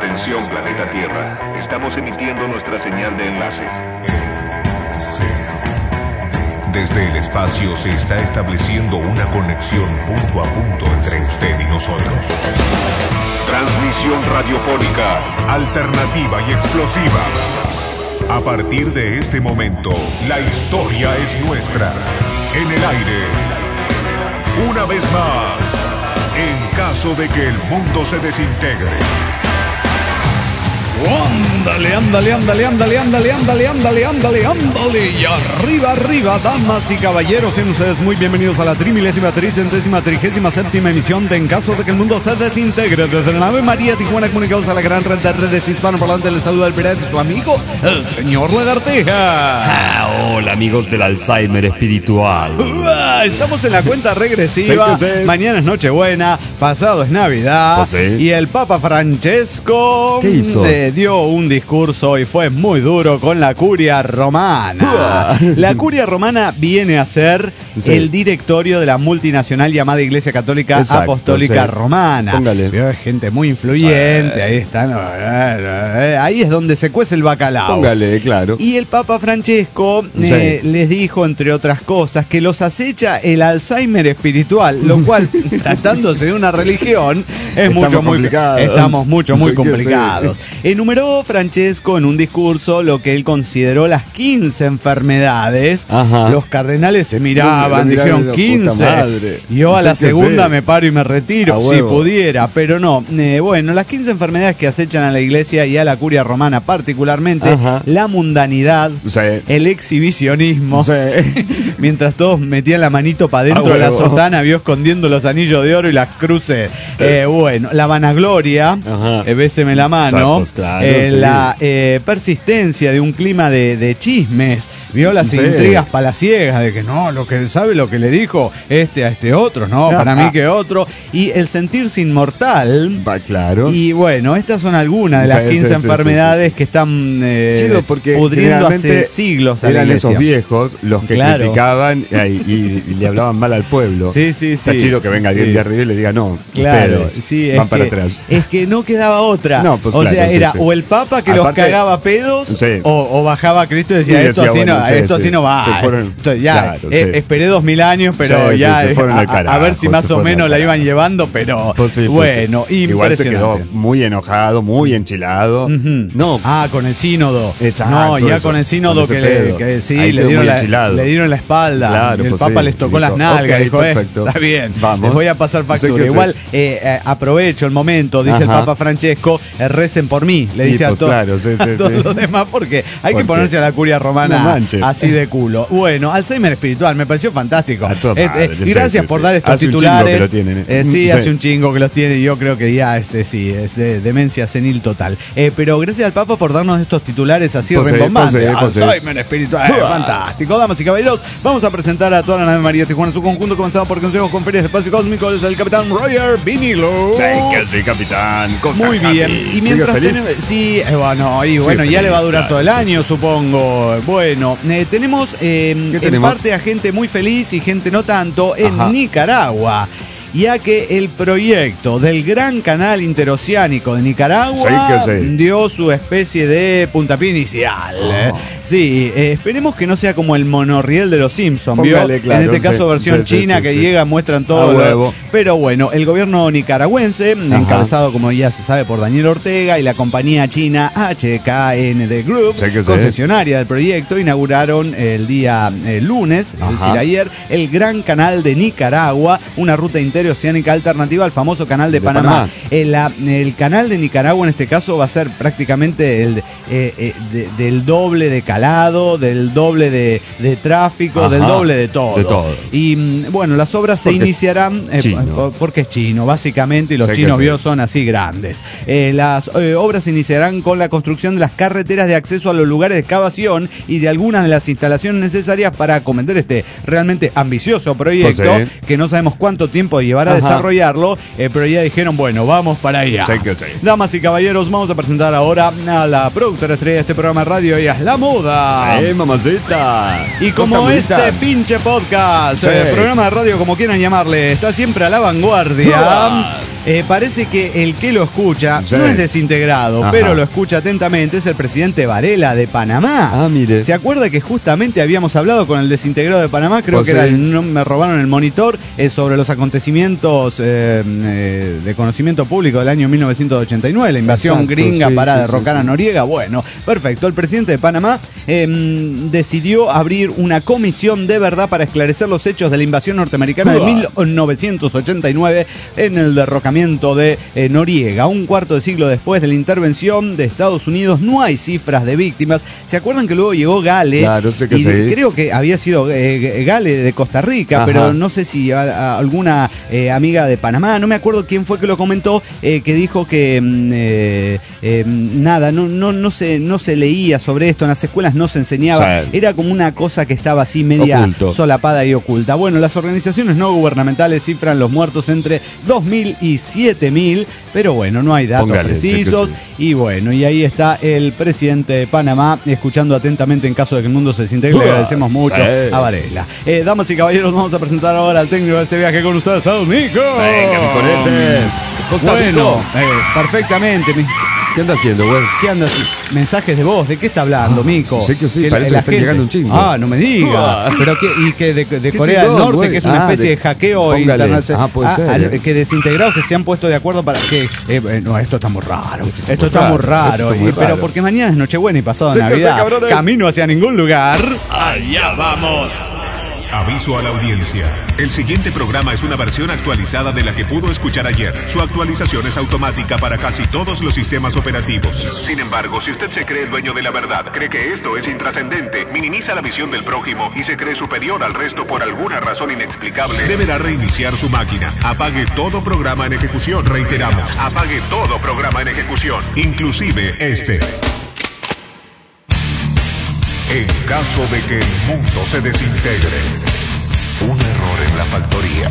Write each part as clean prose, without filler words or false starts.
Atención, planeta Tierra. Estamos emitiendo nuestra señal de enlace. Desde el espacio se está estableciendo una conexión punto a punto entre usted y nosotros. Transmisión radiofónica Alternativa y explosiva. A partir de este momento, la historia es nuestra. En el aire. Una vez más, en caso de que el mundo se desintegre. Ándale. Y arriba, damas y caballeros, sean ustedes muy bienvenidos a la 3037ª emisión de En caso de que el mundo se desintegre. Desde la nave María Tijuana, comunicados a la gran red de redes hispanoparlantes, les saluda el pirata, su amigo, el señor Lagartija. Hola, amigos del Alzheimer espiritual. Estamos en la cuenta regresiva. Sí. Mañana es Nochebuena, pasado es Navidad. Sí. Y el Papa Francesco ¿Qué hizo? Dio un discurso y fue muy duro con la curia romana. La curia romana viene a ser el directorio de la multinacional llamada Iglesia Católica Apostólica Romana. Póngale. Veo gente muy influyente, ahí están. Ahí es donde se cuece el bacalao. Póngale, claro. Y el Papa Francesco les dijo, entre otras cosas, que los acecha el Alzheimer espiritual, lo cual, tratándose de una religión, estamos muy complicados. Enumeró Francesco en un discurso lo que él consideró las 15 enfermedades. Ajá. Los cardenales se miraban, dijeron 15. Yo a la Sí. segunda me paro y me retiro, A si huevo. pudiera, pero no. Bueno, las 15 enfermedades que acechan a la iglesia y a la curia romana particularmente, Ajá. la mundanidad, Sí. el exhibicionismo, Sí. mientras todos metían la manito para dentro de la sotana, vio escondiendo los anillos de oro y las cruces. Bueno, la vanagloria, Ajá. béseme la mano, Pues claro, sí. la persistencia de un clima de chismes, vio las Sí. intrigas palaciegas de que no, lo que sabe lo que le dijo este a este otro, no, para mí que otro, y el sentirse inmortal. Va, claro. Y bueno, estas son algunas de las 15 enfermedades que están Chido, porque pudriendo hace generalmente siglos a la eran iglesia. esos viejos los que Claro. criticaban y le hablaban mal al pueblo. Sí. Está chido que venga alguien de arriba y le diga, no, Claro, ustedes sí, van para atrás. Es que no quedaba otra. No, pues o claro, sea, sí, era sí. o el Papa que los Aparte, cagaba a pedos, sí. o bajaba a Cristo y decía, Y esto decía, así bueno, no, sí, esto sí. así no va. Se fueron, Entonces, ya, claro, sí. esperé 2000 años, pero Sí, ya se fueron al a carajo, ver si más se o fueron menos al la carajo. iban llevando, pero Pues sí, bueno, igual se quedó impresionante. muy enojado, muy enchilado. Ujú. No, Con el sínodo. Exacto, No, ya eso, con el sínodo con que, ese pedo. que sí, Ahí le quedó dieron, muy enchilado. le dieron la espalda. Claro, el pues Papa sí. les tocó Dijo, las nalgas. ok, Dijo, perfecto. está bien, Vamos. les voy a pasar factura. Sí que sí. Igual aprovecho el momento, dice el Ajá. Papa Francesco, recen por mí, le Y dice pues a, claro, sí, a sí, todos sí. los demás, porque hay que Porque ponerse a la curia romana no manches. así de culo. Bueno, Alzheimer espiritual, me pareció fantástico. A toda madre, Y sí, gracias sí, por sí. dar estos Hace un titulares. chingo que lo tienen, Sí, Sí. hace un chingo que los tiene y yo creo que ya es demencia senil total. Pero gracias al Papa por darnos estos titulares así Pues sí, rembombantes. pues sí. Alzheimer espiritual, fantástico. Damas y caballeros, vamos a presentar a toda la nave María Tijuana en su conjunto, comenzado por consejos, conferencias, espacio cósmico, es el capitán Roger Vinilo. sí, que sí, capitán. Cosa Muy bien. happy. Y mientras ¿Sigue tenemos. feliz? Sí, bueno, ya feliz, le va a durar claro, todo el sí, año, supongo. Bueno, tenemos en tenemos? parte a gente muy feliz y gente no tanto en Ajá. Nicaragua. Ya que el proyecto del gran canal interoceánico de Nicaragua Sí, que sí. dio su especie de puntapié inicial. Sí, esperemos que no sea como el monorriel de los Simpsons, ¿vio? Póngale, claro, En este caso sí, versión sí, china sí, que sí. llega, muestran A todo. huevo. Pero bueno, el gobierno nicaragüense, encabezado como ya se sabe por Daniel Ortega, y la compañía china HKND Group, Sí, que sí. concesionaria del proyecto, inauguraron el día lunes, es decir, ayer, el Gran Canal de Nicaragua, una ruta interoceánica alternativa al famoso Canal de Panamá. El canal de Nicaragua en este caso va a ser prácticamente del doble de calado, del doble de tráfico, del doble de todo. De todo. Y bueno, las obras se Porque iniciarán chino. porque es chino, básicamente, y los Sí, chinos que sí. son así grandes. Las obras se iniciarán con la construcción de las carreteras de acceso a los lugares de excavación y de algunas de las instalaciones necesarias para acometer este realmente ambicioso proyecto, Pues sí. que no sabemos cuánto tiempo llevará a Ajá. desarrollarlo, pero ya dijeron, bueno, vamos para allá. Sí que sí. Damas y caballeros, vamos a presentar ahora a la productora estrella de este programa de radio, ella es La Muda. Mamacita. Y como Cosa este bonita. pinche podcast, Sí. programa de radio, como quieran llamarle, está siempre a la vanguardia. Parece que el que lo escucha Sí. no es desintegrado, Ajá. pero lo escucha atentamente, es el presidente Varela de Panamá. Ah, mire. ¿Se acuerda que justamente habíamos hablado con el desintegrado de Panamá? Creo Pues que era sí. no me robaron el monitor sobre los acontecimientos de conocimiento público del año 1989, la invasión Exacto, gringa sí, para sí, derrocar sí, a sí. Noriega. Bueno, perfecto. El presidente de Panamá decidió abrir una comisión de verdad para esclarecer los hechos de la invasión norteamericana de 1989 en el derrocamiento de Noriega. Un cuarto de siglo después de la intervención de Estados Unidos no hay cifras de víctimas. ¿Se acuerdan que luego llegó Gale? Claro, sé que y sí. creo que había sido Gale de Costa Rica, Ajá. pero no sé si alguna amiga de Panamá, no me acuerdo quién fue que lo comentó, que dijo que nada, no se leía sobre esto, en las escuelas no se enseñaba, Sí. era como una cosa que estaba así media Oculto. solapada y oculta. Bueno, las organizaciones no gubernamentales cifran los muertos entre 2.000 y 7.000, pero bueno, no hay datos Póngale, sí que precisos. sí. Y bueno, y ahí está el presidente de Panamá, escuchando atentamente en caso de que el mundo se desintegre. Le agradecemos mucho Sí. a Varela. Damas y caballeros, vamos a presentar ahora al técnico de este viaje con ustedes, a Nico. Venga, mi conete. Costa Bueno, Rica. perfectamente. ¿Qué anda haciendo, güey? ¿Qué andas? Mensajes de voz, ¿de qué está hablando, Mico? sé que sí, la- parece la que está gente- llegando un chingo. Ah, no me diga. Pero y que de Qué Corea del chingón, Norte, güey. que es una especie de hackeo Póngale. internacional. Puede ser. Que desintegrados que se han puesto de acuerdo para que. No, esto está muy raro. Esto muy está muy raro, raro. esto está muy Pero raro. porque mañana es Nochebuena y pasado Séntense, Navidad. cabrones. Camino hacia ningún lugar. Allá vamos. Aviso a la audiencia. El siguiente programa es una versión actualizada de la que pudo escuchar ayer. Su actualización es automática para casi todos los sistemas operativos. Sin embargo, si usted se cree el dueño de la verdad, cree que esto es intrascendente, minimiza la visión del prójimo y se cree superior al resto por alguna razón inexplicable, Deberá reiniciar su máquina. Apague todo programa en ejecución. Reiteramos. apague todo programa en ejecución. Inclusive este. En caso de que el mundo se desintegre. Un error en la factoría.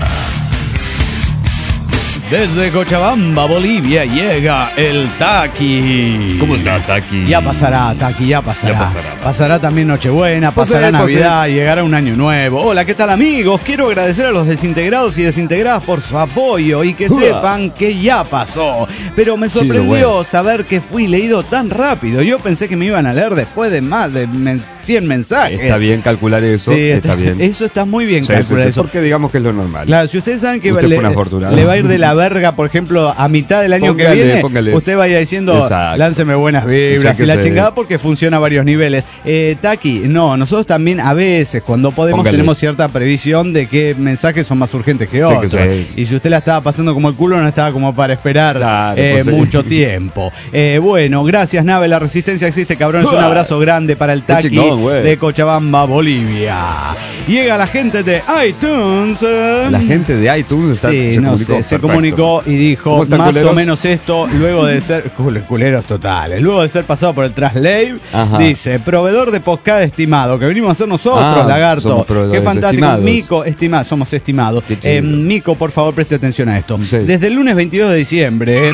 Desde Cochabamba, Bolivia, llega el Taki. ¿Cómo está, Taki? Ya pasará, Taki, ya pasará. Ya pasará. Pasará también Nochebuena, Pues pasará sí, pues Navidad, llegará un año nuevo. Hola, ¿qué tal, amigos? Quiero agradecer a los desintegrados y desintegradas por su apoyo y que sepan que ya pasó. Pero me sorprendió bueno. saber que fui leído tan rápido. Yo pensé que me iban a leer después de más de 100 mensajes. Está bien calcular eso. Sí, está bien. Eso está muy bien Sí, calcular sí, eso. porque digamos que es lo normal. Claro, si ustedes saben que Usted fue un afortunado. le va a ir de la verga, por ejemplo, a mitad del año que viene, Póngale. usted vaya diciendo, Exacto. lánceme buenas vibras Sí, y la sí. chingada, porque funciona a varios niveles. Taki, no, nosotros también a veces, cuando podemos, Póngale. tenemos cierta previsión de qué mensajes son más urgentes que Sí, otros. que sí. Y si usted la estaba pasando como el culo, no estaba como para esperar Claro, pues sí. mucho tiempo. Bueno, gracias, Nave, la resistencia existe, cabrones. Un abrazo grande para el Taki chingón, güey. de Cochabamba, Bolivia. Llega la gente de iTunes. La gente de iTunes Sí, se no comunicó. sé, se Perfecto. comunicó y dijo ¿Cómo están, más culeros? o menos esto, luego de ser culeros totales, luego de ser pasado por el Translate, Ajá. dice, proveedor de podcast estimado, que venimos a ser nosotros, Ah, lagarto. somos proveedores Qué fantástico. estimados. Mico, somos estimados. Qué chido. Mico, por favor, preste atención a esto. Sí. Desde el lunes 22 de diciembre,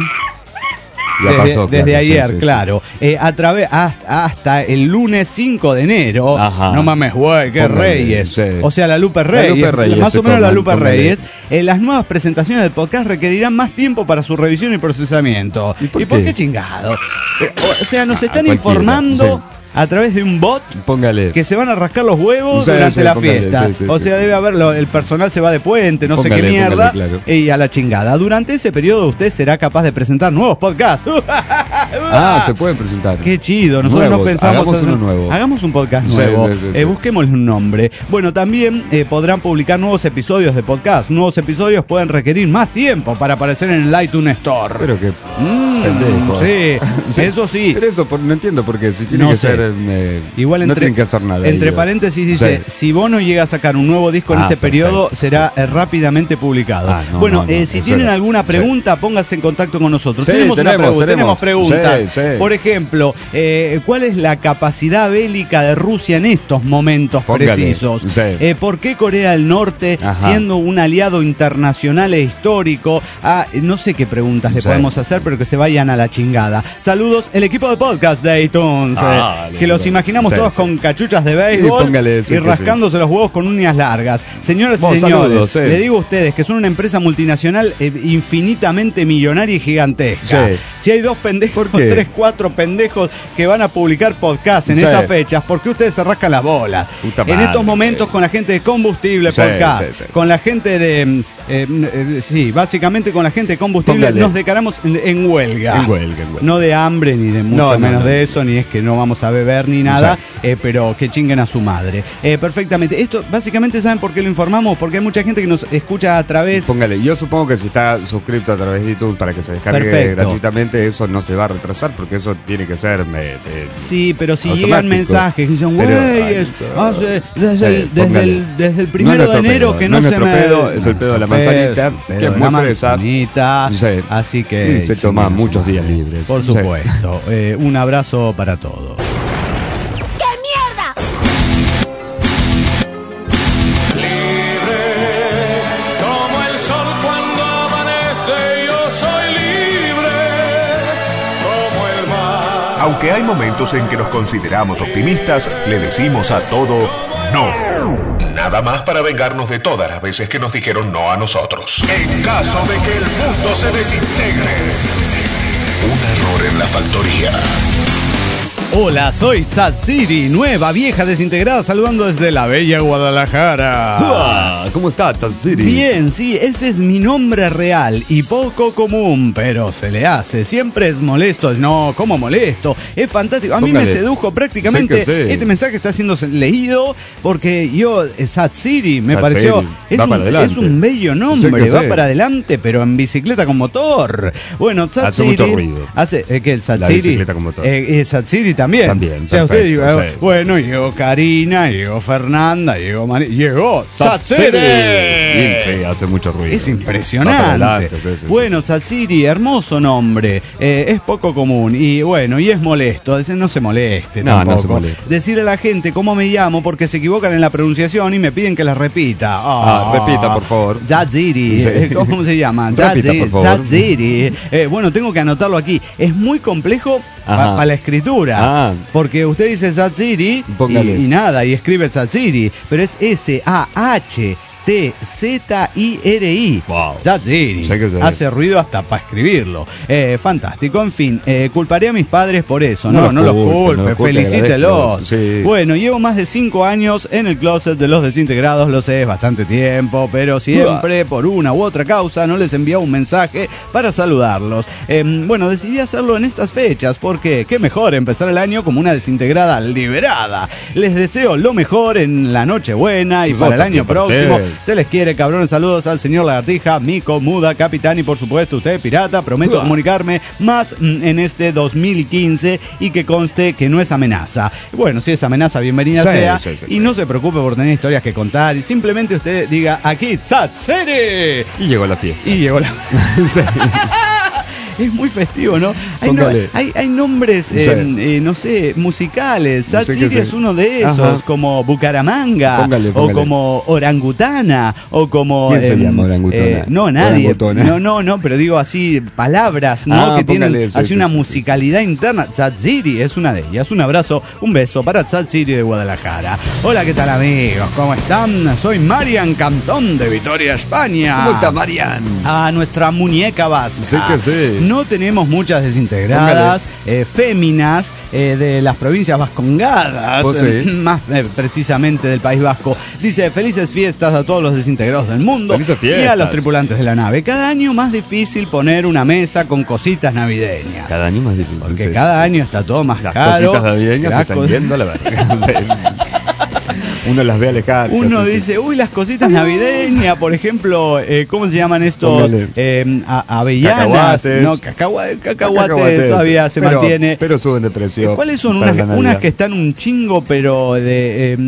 Ya pasó, desde claro, ayer, sí, sí, claro. A través hasta el lunes 5 de enero. Ajá. No mames, güey, qué Póngale, Reyes. sí. O sea, la Lupe La Reyes. Lupe Reyes más se o menos la toman, Lupe póngale. Reyes. Las nuevas presentaciones del podcast requerirán más tiempo para su revisión y procesamiento. ¿Y por por qué? qué chingado? O sea, nos están cualquiera, informando sí. a través de un bot Póngale. que se van a rascar los huevos Sí, durante sí, la póngale, fiesta. sí, sí, o sí. sea, debe haberlo, el personal se va de puente, no sé Póngale, qué mierda. póngale, claro. Y a la chingada. Durante ese periodo usted será capaz de presentar nuevos podcasts. Ah, se pueden presentar. Qué chido, nosotros Nuevos, no pensamos hagamos uno nuevo. Hagamos un podcast Sí, nuevo. sí, sí, sí. Busquémosle un nombre. Bueno, también podrán publicar nuevos episodios de podcast. Nuevos episodios pueden requerir más tiempo para aparecer en el iTunes Store. Pero que Mm, pendejos. sí, eso sí. Pero eso no entiendo porque si tiene No que sé. ser Igual no entre, tienen que hacer nada. entre ellos. paréntesis dice, Sí. si Bono llega a sacar un nuevo disco en Ah, este periodo, perfecto. será rápidamente publicado. Ah, no, bueno, no, no, si eso tienen era- alguna sí. pregunta, pónganse en contacto con nosotros. Sí, tenemos tenemos pregunta. preguntas. Sí. Por ejemplo, ¿cuál es la capacidad bélica de Rusia en estos momentos precisos? Sí. ¿Por qué Corea del Norte, Ajá. siendo un aliado internacional e histórico? No sé qué preguntas le podemos hacer, pero que se vayan a la chingada. Saludos, el equipo de podcast de iTunes, que los imaginamos todos con cachuchas de béisbol y rascándose los huevos con uñas largas. Señoras y señores, saludos, le digo a ustedes que son una empresa multinacional infinitamente millonaria y gigantesca. Sí. Si hay 2 pendejos, 3, 4 pendejos que van a publicar podcast en esas fechas, ¿por qué ustedes se rascan las bolas? En estos momentos, con la gente de Combustible Podcast, con la gente de... básicamente con la gente de Combustible nos declaramos en huelga. En huelga. No de hambre, ni de mucho menos de eso, ni es que no vamos a beber ni nada, pero que chinguen a su madre. Perfectamente. Esto, básicamente, ¿saben por qué lo informamos? Porque hay mucha gente que nos escucha a través... Póngale, yo supongo que si está suscrito a través de YouTube para que se descargue gratuitamente, eso no se va a retrasar, porque eso tiene que ser... sí, pero si automático. Llegan mensajes que dicen, güeyes, desde el 1 de enero que no se me... pedo, es el pedo de la manzanita, que es muy fresa. Así que... Y se toma muchos días libres. Por supuesto. Un abrazo para todos. Aunque hay momentos en que nos consideramos optimistas, le decimos a todo no. Nada más para vengarnos de todas las veces que nos dijeron no a nosotros. En caso de que el mundo se desintegre. Un error en la factoría. Hola, soy Tsatsiri, nueva vieja desintegrada, saludando desde la bella Guadalajara. ¿Cómo está, Tsatsiri? Bien, sí, ese es mi nombre real y poco común, pero se le hace. Siempre es molesto. No, ¿cómo molesto? Es fantástico. A mí me sedujo prácticamente. Este mensaje está siendo leído porque yo, Tsatsiri, me pareció... Es un bello nombre, va para adelante, pero en bicicleta con motor. Bueno, Tsatsiri... Hace mucho ruido. ¿Qué el Tsatsiri? La bicicleta con motor. Tsatsiri también. También, o sea, usted digo, sí. bueno, llegó Karina, llegó Fernanda, llegó Tsatsiri. Sí, hace mucho ruido. Es impresionante. Bueno, Tsatsiri, hermoso nombre. Es poco común y bueno, y es molesto. No se moleste tampoco. No se moleste. Decirle a la gente cómo me llamo porque se equivocan en la pronunciación y me piden que la repita. Repita, por favor. Tsatsiri. Sí. ¿Cómo se llama? Repita, por favor. Tsatsiri. Bueno, tengo que anotarlo aquí. Es muy complejo para la escritura. Porque usted dice Tsatsiri y nada, y escribe Tsatsiri, pero es S-A-H T-Z-I-R-I. Wow. Tsatsiri. Hace ruido hasta para escribirlo. Fantástico. En fin, culparé a mis padres por eso. No los culpe, felicítelos. Sí. Bueno, llevo más de 5 años en el closet de los desintegrados, lo sé, es bastante tiempo, pero siempre, por una u otra causa, no les enviaba un mensaje para saludarlos. Bueno, decidí hacerlo en estas fechas, porque qué mejor empezar el año como una desintegrada liberada. Les deseo lo mejor en la Nochebuena y para el año próximo. Se les quiere, cabrones. Saludos al señor Lagartija, Mico, Muda, Capitán y por supuesto usted, pirata. Prometo comunicarme más en este 2015 y que conste que no es amenaza. Bueno, si es amenaza, bienvenida sea. Y no se preocupe por tener historias que contar. Y simplemente usted diga aquí, Tsatsiri. Y llegó la fiesta. Es muy festivo, ¿no? Hay nombres, no sé, musicales. Tsatsiri es uno de esos, como Bucaramanga, Póngale. o como Orangutana, o como... ¿Quién se llama Orangutana? No, nadie. No, pero digo así, palabras, ¿no? Que tienen así una musicalidad interna. Tsatsiri es una de ellas. Un abrazo, un beso para Tsatsiri de Guadalajara. Hola, ¿qué tal, amigos? ¿Cómo están? Soy Marian Cantón de Vitoria, España. ¿Cómo está, Marian? Nuestra muñeca vasca. Sí que sí. No tenemos muchas desintegradas, féminas de las provincias vascongadas, más precisamente del País Vasco. Dice, felices fiestas a todos los desintegrados del mundo y a los tripulantes de la nave. Cada año más difícil poner una mesa con cositas navideñas. Cada año más difícil. Porque cada año está todo más las caro. Las cositas navideñas se están yendo a la verga. Uno las ve alejar. Uno dice, uy, las cositas navideñas, por ejemplo, ¿cómo se llaman estos? Avellanas. Cacahuates. No, cacahuates todavía se mantiene. Pero suben de precio. ¿Cuáles son unas que están un chingo, pero de...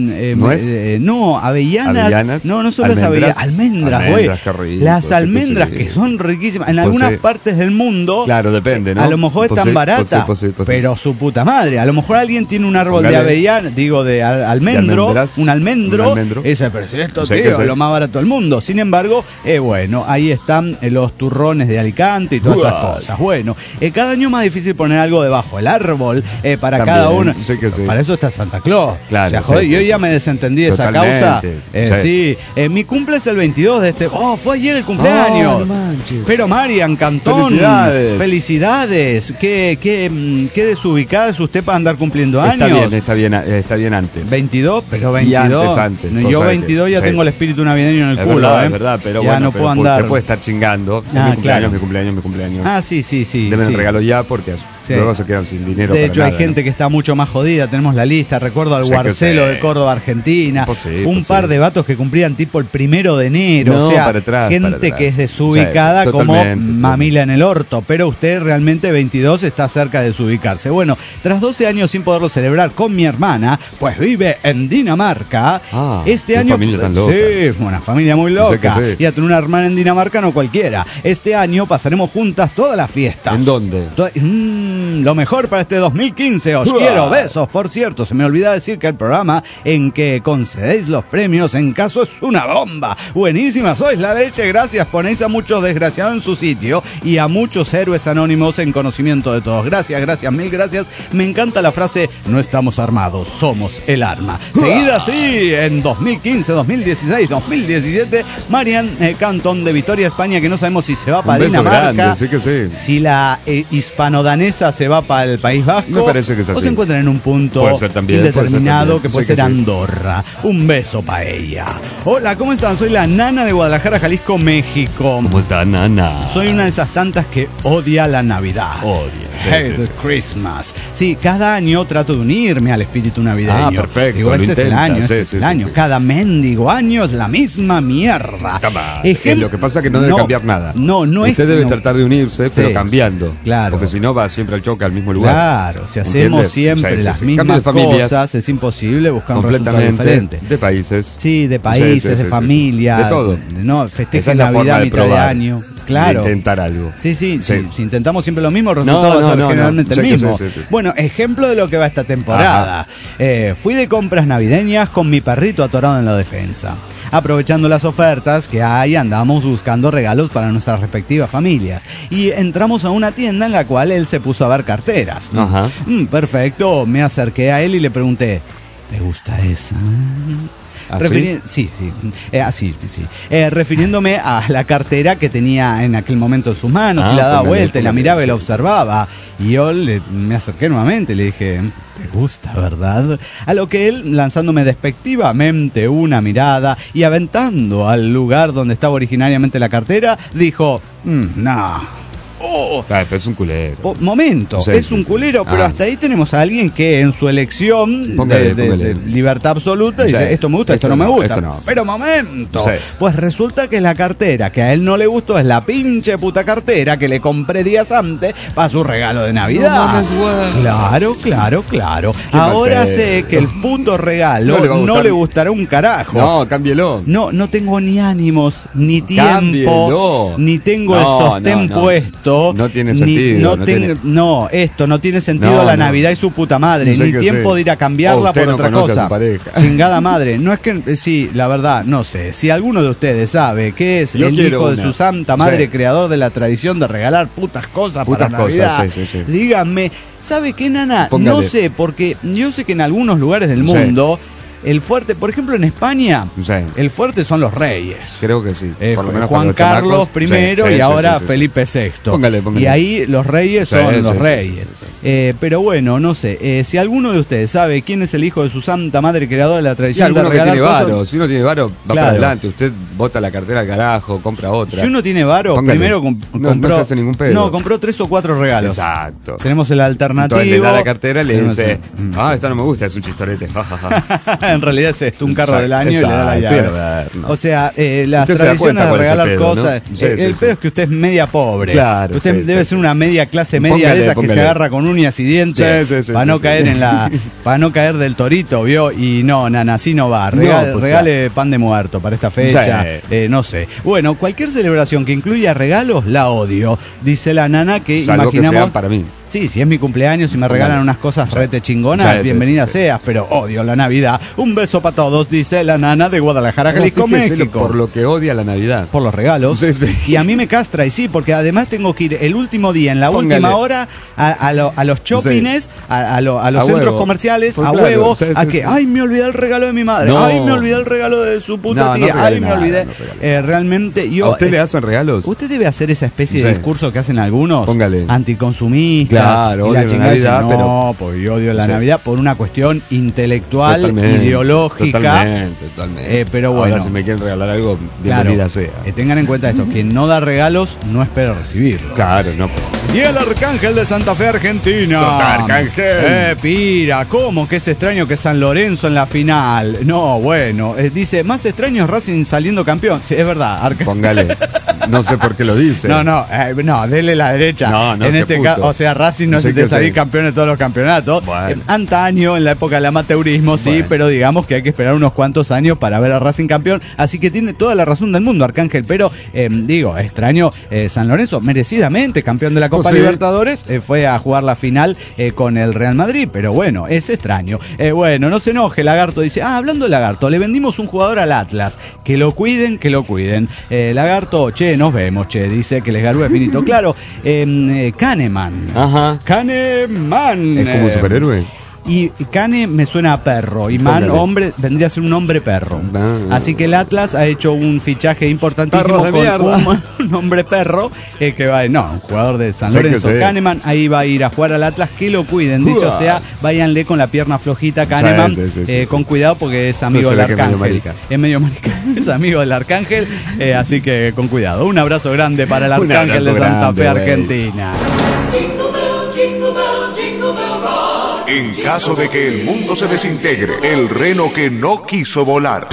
no, avellanas. No son las avellanas. Almendras, güey. Las almendras que son riquísimas. En algunas partes del mundo. Claro, depende, ¿no? A lo mejor están baratas, pero su puta madre. A lo mejor alguien tiene un árbol de avellana, digo, de almendro, un almendro. Ese, pero si esto, tío, lo más barato del mundo. Sin embargo, bueno, ahí están los turrones de Alicante y todas esas cosas. Bueno, cada año más difícil poner algo debajo del árbol para también, cada uno. Para eso está Santa Claus. Claro, o sea, joder, yo ya me desentendí de esa causa. Mi cumple es el 22 de este. Fue ayer el cumpleaños. Pero Marian Cantón, felicidades. ¿Qué desubicada es usted para andar cumpliendo años? Está bien antes. 22, pero 22. Y antes. Yo 22 ya tengo el espíritu navideño en el culo. Es verdad, pero ya bueno, no puedo andar. Te puede estar chingando. Mi cumpleaños. Ah, sí. Deben el regalo ya porque luego se quedan sin dinero. De hecho, hay gente que está mucho más jodida. Tenemos la lista. Recuerdo al Guarcelo de Córdoba, Argentina. Un par de vatos que cumplían tipo el 1 de enero. No, o sea, para atrás, gente que es desubicada como mamila en el orto. Pero usted realmente 22 está cerca de desubicarse. Bueno, tras 12 años sin poderlo celebrar con mi hermana, pues vive en Dinamarca. Este año. Familia tan loca. Sí, una familia muy loca. Y a tener una hermana en Dinamarca no cualquiera. Este año pasaremos juntas todas las fiestas. ¿En dónde? Lo mejor para este 2015. Os quiero, besos. Por cierto, se me olvidó decir que el programa en que concedéis los premios en caso es una bomba. Buenísima, sois la leche. Gracias, ponéis a muchos desgraciados en su sitio y a muchos héroes anónimos en conocimiento de todos. Gracias, mil gracias. Me encanta la frase, no estamos armados, somos el arma. Seguida así, en 2015, 2016, 2017, Marian Cantón de Vitoria, España, que no sabemos si se va para Dinamarca. Grande, sí. Si la hispano-danesa se va para el País Vasco. Me parece que es así. O se encuentran en un punto indeterminado que puede ser Andorra. Un beso para ella. Hola, ¿cómo están? Soy la Nana de Guadalajara, Jalisco, México. ¿Cómo está, Nana? Soy una de esas tantas que odia la Navidad. Hate Christmas. Sí, cada año trato de unirme al espíritu navideño. Perfecto. Digo, este es el año, el año. Cada mendigo año es la misma mierda. Lo que pasa es que no debe cambiar nada. No es. Usted debe tratar de unirse, pero cambiando. Claro. Porque si no va siempre al choque al mismo lugar. Claro, si hacemos siempre las mismas cosas, es imposible buscar un resultado diferente. De países. Sí, de países, de familia. De todo. No, festejen Navidad a mitad de año. Claro. De intentar algo. Sí. Si intentamos siempre lo mismo, el resultado va a ser generalmente el mismo. Bueno, ejemplo de lo que va esta temporada. Fui de compras navideñas con mi perrito atorado en la defensa. Aprovechando las ofertas que hay, andamos buscando regalos para nuestras respectivas familias. Y entramos a una tienda en la cual él se puso a ver carteras. Perfecto, me acerqué a él y le pregunté, ¿te gusta esa? ¿Sí? Refiriéndome a la cartera que tenía en aquel momento en sus manos, y la daba vuelta y la miraba y la observaba. Y yo me acerqué nuevamente y le dije, ¿te gusta, verdad? A lo que él, lanzándome despectivamente una mirada y aventando al lugar donde estaba originariamente la cartera, dijo, no. Es un culero. Momento, es un culero, pero hasta ahí tenemos a alguien que en su elección de libertad absoluta dice, esto me gusta, esto no me gusta. Pero momento, pues resulta que la cartera que a él no le gustó es la pinche puta cartera que le compré días antes para su regalo de Navidad. Claro. Ahora sé que el puto regalo no le gustará un carajo. No, cámbielo. No tengo ni ánimos, ni tiempo, ni tengo el sostén puesto. No tiene sentido. Esto no tiene sentido. La Navidad y su puta madre. Ni tiempo de ir a cambiarla por otra cosa. Chingada madre. No es que, sí, la verdad, no sé. Si alguno de ustedes sabe que es el hijo de su santa madre, creador de la tradición de regalar putas cosas para Navidad, díganme, ¿sabe qué, Nana? Póngale. No sé, porque yo sé que en algunos lugares del mundo el fuerte, por ejemplo en España, el fuerte son los reyes. Creo que sí. Por lo menos Juan Carlos I y ahora Felipe VI. Póngale. Y ahí los reyes son los reyes. Pero bueno, no sé. Si alguno de ustedes sabe quién es el hijo de su santa madre creadora de la tradición de regalar cosas, si uno tiene varo, va para adelante. Usted bota la cartera al carajo, compra otra. Si uno tiene varo, primero compró. No se hace ningún pedo. No, compró 3 o 4 regalos. Exacto. Tenemos el alternativo. Entonces le da la cartera y le dice, esta no me gusta, es un chistorete. En realidad es esto, un carro del año y le da la llave. No. O sea, las tradiciones de regalar cosas. El pedo es que usted es media pobre. Claro. Usted debe ser una media clase media de esas que se agarra con uñas y dientes para no caer en la, para no caer del torito, ¿vio? Y no, nana, así no va. Regale pan de muerto para esta fecha. No sé. Bueno, cualquier celebración que incluya regalos la odio. Dice la nana que salvo imaginamos. Que sean para mí. Sí, si es mi cumpleaños y me regalan unas cosas rete chingonas, bienvenida seas, pero odio la Navidad. Un beso para todos, dice la nana de Guadalajara, Jalisco, México. Por lo que odia la Navidad. Por los regalos. Y a mí me castra, y sí, porque además tengo que ir el último día, en la última hora, a los shoppings, a los centros comerciales, a huevo, que, ay, me olvidé el regalo de mi madre, ay, me olvidé el regalo de su puta tía, ay, me olvidé. Realmente, yo... ¿A usted le hacen regalos? Usted debe hacer esa especie de discurso que hacen algunos, póngale, anticonsumista. Claro, la odio la Navidad, no, pero... porque yo odio la Navidad por una cuestión intelectual, ideológica. Totalmente. Pero bueno. Ahora, si me quieren regalar algo, bienvenida sea. Tengan en cuenta esto, quien no da regalos, no espera recibirlos. Claro, no pues. Y el Arcángel de Santa Fe, Argentina. Arcángel. Pira, ¿cómo que es extraño que San Lorenzo en la final? No, bueno, dice, más extraño es Racing saliendo campeón. Sí, es verdad, Arcángel. Póngale. No sé por qué lo dice. No, dele la derecha. No, en este caso, o sea, Racing no es de salir campeón de todos los campeonatos. Bueno. Antaño, en la época del amateurismo, sí, pero digamos que hay que esperar unos cuantos años para ver a Racing campeón. Así que tiene toda la razón del mundo, Arcángel. Pero, extraño, San Lorenzo, merecidamente campeón de la Copa Libertadores, fue a jugar la final con el Real Madrid. Pero bueno, es extraño. Bueno, no se enoje, Lagarto dice, hablando de Lagarto, le vendimos un jugador al Atlas. Que lo cuiden, que lo cuiden. Lagarto, nos vemos, dice que les garúe finito. Claro, Kahneman. Ajá. Kahneman. ¿Es como un superhéroe? Y Cane me suena a perro. Y Man, hombre, vendría a ser un hombre perro. Así que el Atlas ha hecho un fichaje importantísimo con un hombre perro. Que va, un jugador de San Lorenzo. Kahneman, ahí va a ir a jugar al Atlas. Que lo cuiden, dice. O sea, váyanle con la pierna flojita a Kahneman. Con cuidado porque es amigo del Arcángel. Es medio marica. Es amigo del Arcángel. Así que con cuidado. Un abrazo grande para el Arcángel de Santa Fe, Argentina. En caso de que el mundo se desintegre, el reno que no quiso volar.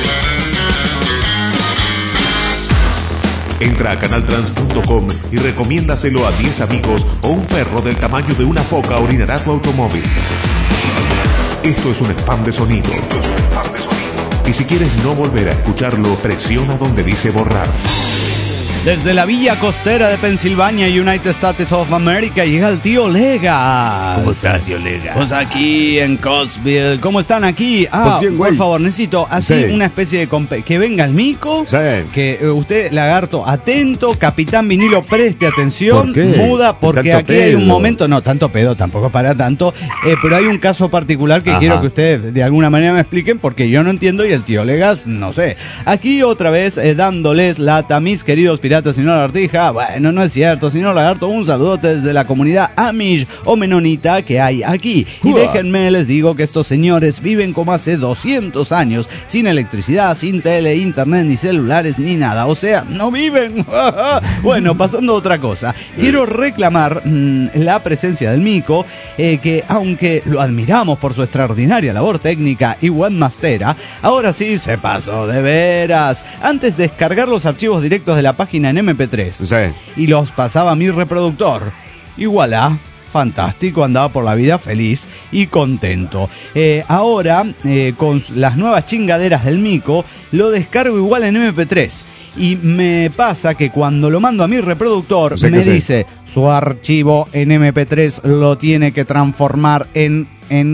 Entra a canaltrans.com y recomiéndaselo a 10 amigos o un perro del tamaño de una foca orinará tu automóvil. Esto es un spam de sonido. Y si quieres no volver a escucharlo, presiona donde dice borrar. Desde la villa costera de Pensilvania, United States of America, llega el tío Legas. ¿Cómo estás, tío Legas? Pues aquí en Cosville. ¿Cómo están aquí? Pues bien, por favor, necesito así una especie de... que venga el mico. Que usted, Lagarto, atento. Capitán Vinilo, preste atención. Muda, porque aquí hay un momento... No, tanto pedo, tampoco para tanto. Pero hay un caso particular que quiero que ustedes de alguna manera me expliquen, porque yo no entiendo y el tío Legas, no sé. Aquí otra vez dándoles lata, mis queridos piratas, señor Lagartija. Bueno, no es cierto, señor Lagarto, un saludote desde la comunidad Amish o menonita que hay aquí. Y déjenme les digo que estos señores viven como hace 200 años, sin electricidad, sin tele, internet, ni celulares, ni nada. O sea, no viven. Bueno, pasando a otra cosa. Quiero reclamar la presencia del mico, que aunque lo admiramos por su extraordinaria labor técnica y webmastera, ahora sí se pasó de veras. Antes de descargar los archivos directos de la página en MP3 y los pasaba a mi reproductor. Y voilà, fantástico, andaba por la vida feliz y contento. Ahora, con las nuevas chingaderas del mico, lo descargo igual en MP3. Y me pasa que cuando lo mando a mi reproductor, me dice, su archivo en MP3 lo tiene que transformar en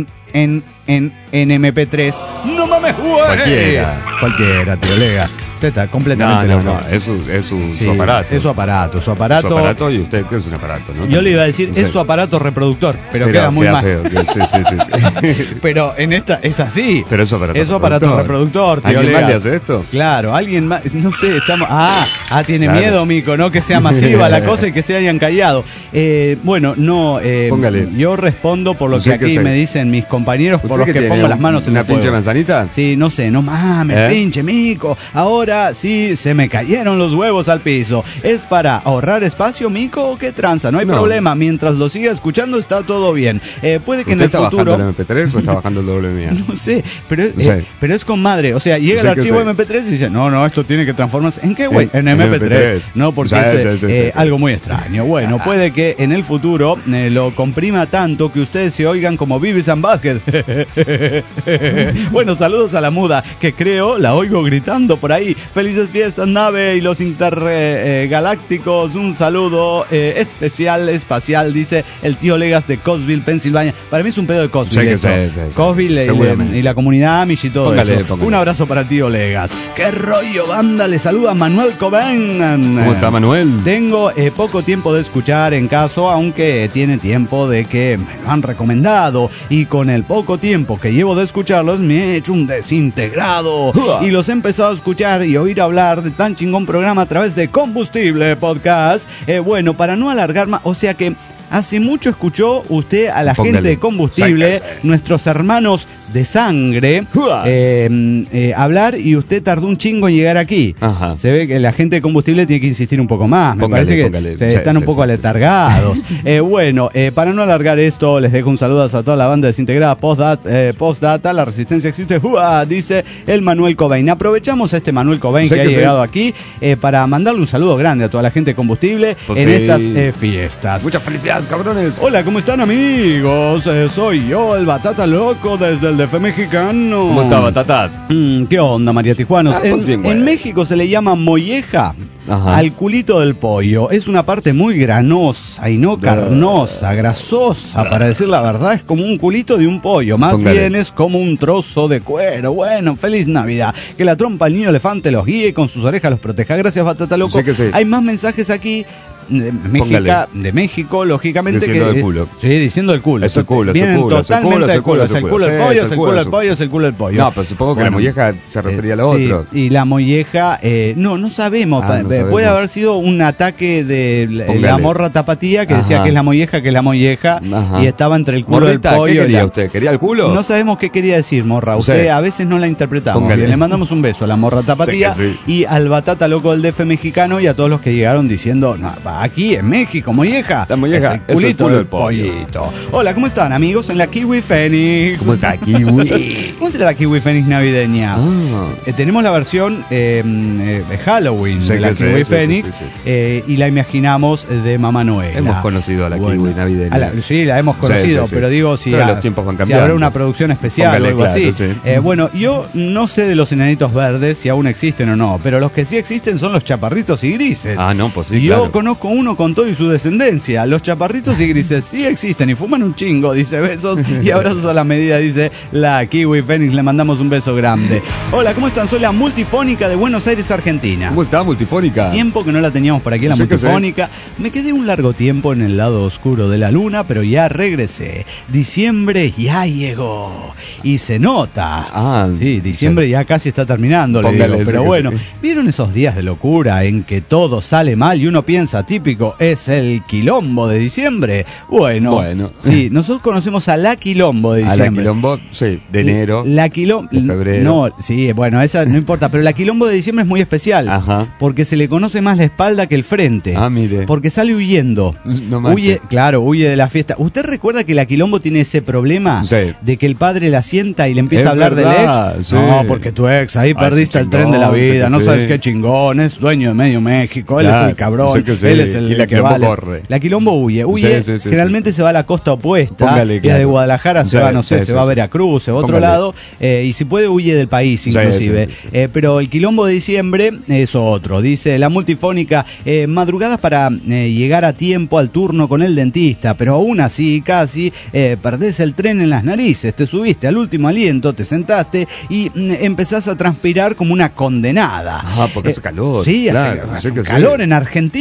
MP3. ¡No mames, güey! Cualquiera, tío Lega. Usted está completamente no, es su aparato. Es su aparato. Su aparato y usted, ¿qué es un aparato? ¿No? Yo le iba a decir, es su aparato reproductor, pero queda muy mal. Sí. Pero en esta es así. Pero es su aparato reproductor, tío. ¿Alguien más le hace esto? Claro, alguien más, no sé, estamos... tiene miedo, mico, ¿no? Que sea masiva la cosa y que se hayan callado. Bueno, no, yo respondo por lo que aquí me dicen mis compañeros, por los que pongo las manos en el fuego. ¿Una pinche manzanita? Sí, no sé, no mames, pinche mico. Ahora ahora sí se me cayeron los huevos al piso. ¿Es para ahorrar espacio, mico, o qué tranza? No hay problema, mientras lo siga escuchando está todo bien. Puede que en el futuro... ¿Usted está bajando el MP3 o está bajando el doble mía? No sé, pero es con madre. O sea, llega el archivo MP3 y dice, no, esto tiene que transformarse. ¿En qué, güey? En MP3. No, porque es algo muy extraño. Bueno, puede que en el futuro lo comprima tanto que ustedes se oigan como Beavis and Butthead. Bueno, saludos a la muda, que creo la oigo gritando por ahí. Felices fiestas, nave y los intergalácticos. Un saludo especial, espacial, dice el tío Legas de Cosville, Pensilvania. Para mí es un pedo de Cosville. Cosville y la comunidad Amish y todo eso. Un abrazo para el tío Legas. ¿Qué rollo, banda? Le saluda Manuel Cobain. ¿Cómo está, Manuel? Tengo poco tiempo de escuchar En Caso, aunque tiene tiempo de que me lo han recomendado. Y con el poco tiempo que llevo de escucharlos, me he hecho un desintegrado. Y los he empezado a escuchar y oír hablar de tan chingón programa a través de Combustible Podcast. Bueno, para no alargar más, o sea que hace mucho escuchó usted a la gente de Combustible, nuestros hermanos de sangre, hablar, y usted tardó un chingo en llegar aquí. Ajá. Se ve que la gente de Combustible tiene que insistir un poco más. Me parece que están un poco aletargados. Bueno, para no alargar esto, les dejo un saludo a toda la banda desintegrada Postdata. La resistencia existe, dice el Manuel Cobain. Aprovechamos a este Manuel Cobain que ha llegado aquí para mandarle un saludo grande a toda la gente de Combustible en estas fiestas. Muchas felicidades, cabrones. Hola, ¿cómo están, amigos? Soy yo, el Batata Loco, desde el DF mexicano. ¿Cómo está, Batata? ¿Qué onda, María Tijuanos? Pues bien, en México se le llama molleja al culito del pollo. Es una parte muy granosa y no carnosa, grasosa, para decir la verdad. Es como un culito de un pollo. Más bien es como un trozo de cuero. Bueno, feliz Navidad. Que la trompa al niño elefante los guíe y con sus orejas los proteja. Gracias, Batata Loco. Sí. Hay más mensajes aquí. De México, lógicamente. Diciendo el culo. Sí, diciendo el culo. Es el culo, Vienen totalmente del culo. Es el culo del pollo, es el culo del pollo, es el culo del pollo. No, pero supongo que la molleja se refería a lo otro. Y la molleja, no sabemos. Puede haber sido un ataque de la morra tapatía que decía que es la molleja, y estaba entre el culo del pollo. ¿Qué quería usted? ¿Quería el culo? No sabemos qué quería decir, morra. Usted a veces no la interpretamos bien. Le mandamos un beso a la morra tapatía y al Batata Loco del DF mexicano y a todos los que llegaron diciendo, no, aquí en México, molleja. La molleja es el culito del pollito. Hola, ¿cómo están, amigos? En la Kiwi Fénix. ¿Cómo está Kiwi? ¿Cómo será la Kiwi Fénix navideña? Tenemos la versión Halloween de la Kiwi Fénix y la imaginamos de Mamá Noel. Hemos conocido a la Kiwi navideña. Sí, la hemos conocido, pero digo, si habrá una producción especial o algo así. Bueno, yo no sé de los enanitos verdes, si aún existen o no, pero los que sí existen son los chaparritos y grises. No, pues sí, yo conozco uno con todo y su descendencia. Los chaparritos y grises sí existen y fuman un chingo, dice. Besos y abrazos a la medida, dice la Kiwi Fénix. Le mandamos un beso grande. Hola, ¿cómo están? Soy la Multifónica de Buenos Aires, Argentina. ¿Cómo está, Multifónica? Tiempo que no la teníamos por aquí, la Multifónica. Me quedé un largo tiempo en el lado oscuro de la luna, pero ya regresé. Diciembre ya llegó y se nota. Sí, diciembre ya casi está terminando, le digo. Pero bueno, ¿vieron esos días de locura en que todo sale mal y uno piensa, típico, es el quilombo de diciembre? Bueno. Sí, nosotros conocemos a la quilombo de diciembre. A la quilombo, sí, de enero. La quilombo de febrero. No, sí, bueno, esa no importa, pero la quilombo de diciembre es muy especial. Porque se le conoce más la espalda que el frente. Mire. Porque sale huyendo. Huye de la fiesta. ¿Usted recuerda que la quilombo tiene ese problema de que el padre la sienta y le empieza a hablar del ex? Sí. No, porque tu ex, ahí perdiste el tren de la vida, no sabes qué chingón, es dueño de medio México, él es el cabrón, él es el y la que quilombo corre. La quilombo huye, generalmente se va a la costa opuesta, y de Guadalajara se va, no sé, se va a Veracruz, se va a otro lado, y si puede huye del país inclusive. Pero el quilombo de diciembre es otro, dice la Multifónica, madrugadas para llegar a tiempo al turno con el dentista, pero aún así casi perdés el tren en las narices, te subiste al último aliento, te sentaste y empezás a transpirar como una condenada. Porque hace calor. Sí, hace calor en Argentina.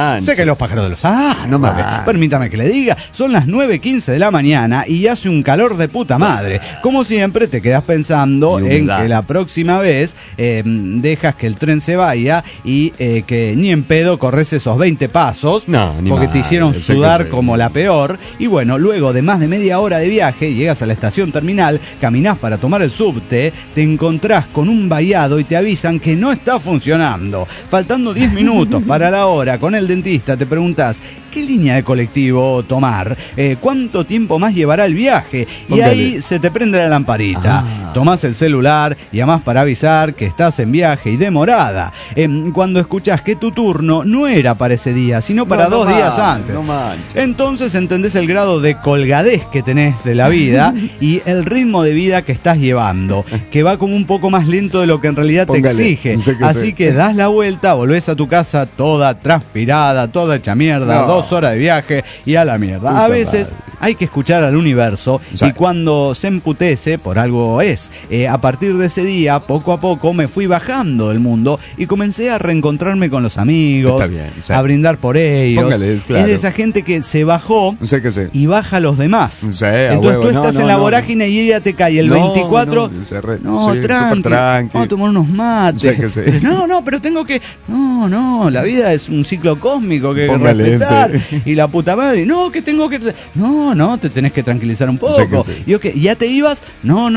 manches. Sé que los pájaros de los... No manches. Permítame que le diga, son las 9:15 de la mañana y hace un calor de puta madre. Como siempre te quedas pensando en que la próxima vez dejas que el tren se vaya y que ni en pedo corres esos 20 pasos, porque te hicieron sudar como la peor. Y bueno, luego de más de media hora de viaje, llegas a la estación terminal, caminás para tomar el subte, te encontrás con un vallado y te avisan que no está funcionando. Faltando 10 minutos para la hora, con el dentista te preguntás ¿qué línea de colectivo tomar? ¿Cuánto tiempo más llevará el viaje? Y ahí se te prende la lamparita. Tomás el celular, llamás para avisar que estás en viaje y demorada. Cuando escuchás que tu turno no era para ese día, sino para 2 días antes. Entonces entendés el grado de colgadez que tenés de la vida y el ritmo de vida que estás llevando, que va como un poco más lento de lo que en realidad te exige. Así que das la vuelta, volvés a tu casa toda transpirada, toda hecha mierda, 2 horas de viaje y a la mierda. A veces hay que escuchar al universo y cuando se emputece, por algo es. A partir de ese día, poco a poco me fui bajando del mundo y comencé a reencontrarme con los amigos, a brindar por ellos. Es de esa gente que se bajó y baja a los demás. Entonces tú estás en la vorágine y ella te cae el 24. Tranqui, vamos a tomar unos mates. No, pero tengo que... No, la vida es un ciclo cósmico que respetar. Y la puta madre, que tengo que... No, te tenés que tranquilizar un poco. Yo que ya te ibas,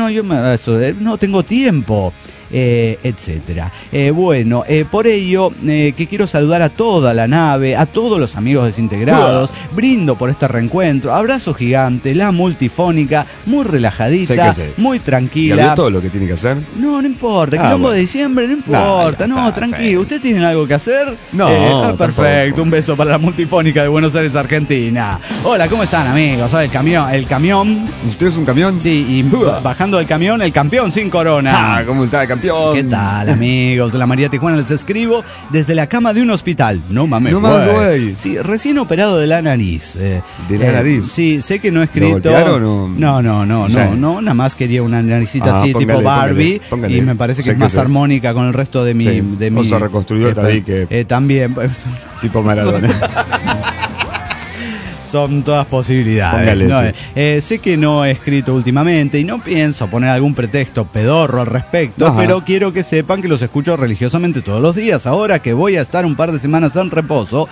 no tengo tiempo. Etcétera. Bueno, por ello que quiero saludar a toda la nave, a todos los amigos desintegrados, brindo por este reencuentro, abrazo gigante, la multifónica, muy relajadita, muy tranquila. ¿Ya vio todo lo que tiene que hacer? No importa, quilombo de diciembre, no importa, tranquilo. ¿Ustedes tienen algo que hacer? No, perfecto, un beso para la multifónica de Buenos Aires, Argentina. Hola, ¿cómo están, amigos? Soy el camión. ¿Usted es un camión? Sí, y bajando del camión, el campeón sin corona. ¿Cómo está el campeón? ¿Qué tal, amigos de la María Tijuana? Les escribo desde la cama de un hospital. No mames, güey. Sí, recién operado de la nariz. ¿De la nariz? Sí, sé que no he escrito. ¿Lo No, nada más quería una naricita así, tipo Barbie. Póngale. Y me parece que es más armónica con el resto de mi... O se reconstruyó también. Tipo Maradona. Son todas posibilidades. Sé que no he escrito últimamente y no pienso poner algún pretexto pedorro al respecto, pero quiero que sepan que los escucho religiosamente todos los días. Ahora que voy a estar un par de semanas en reposo,